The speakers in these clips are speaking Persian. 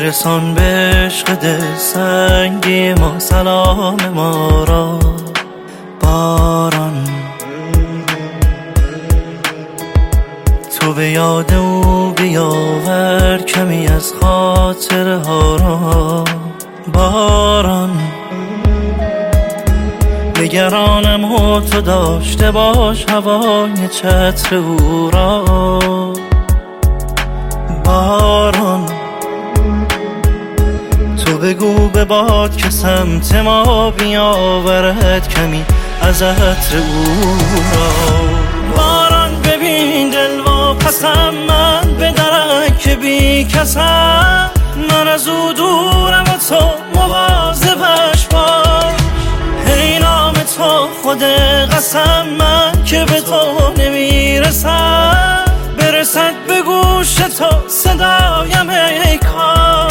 میرسان به عشق دل سنگی ما سلام ما را. باران تو به یاد او بیاور کمی از خاطره ها را. باران نگرانم و تو داشته باش هوای چتر او را. باران تو بگو به باد که سمت ما بیاورد کمی از عطر او را. باران ببین دل و پسم من به درک بی کسم، من از او دورم و تو مواظبش باش. ای نام تو خود قسم من که به تو نمیرسم، برسد به گوش تو صدایم ای کار.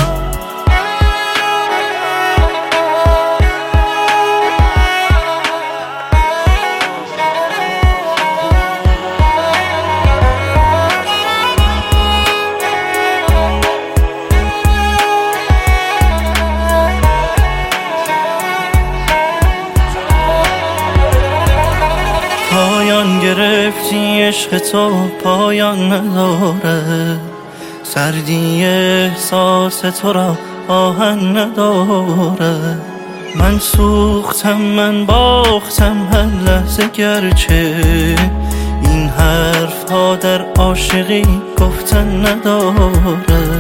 پایان گرفتی عشق تو پایان نداره، سردی احساس تو را آهن نداره. من سوختم من باختم هر لحظه، گرچه این حرف ها در عاشقی گفتن نداره.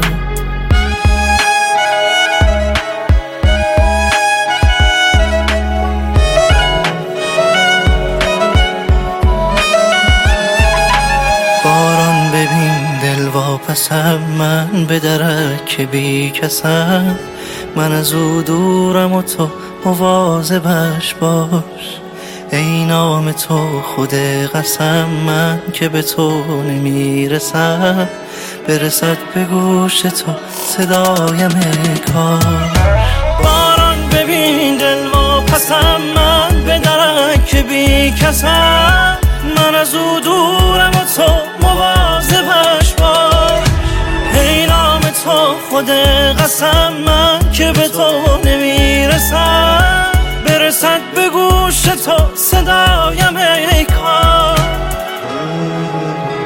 باران ببین دل واپسم من به درک بی کسم، من از او دورم و تو مواظبش باش. ای نام تو خود قسم من که به تو نمیرسم، برسد به گوش تو صدایم کار. باران ببین دل واپسم من به درک بی کسم، من از او دورم و تو مواظبش باش. ای نام تو خود قسم من که به تو نمیرسم، برسد به گوش تو صدایم ای کار.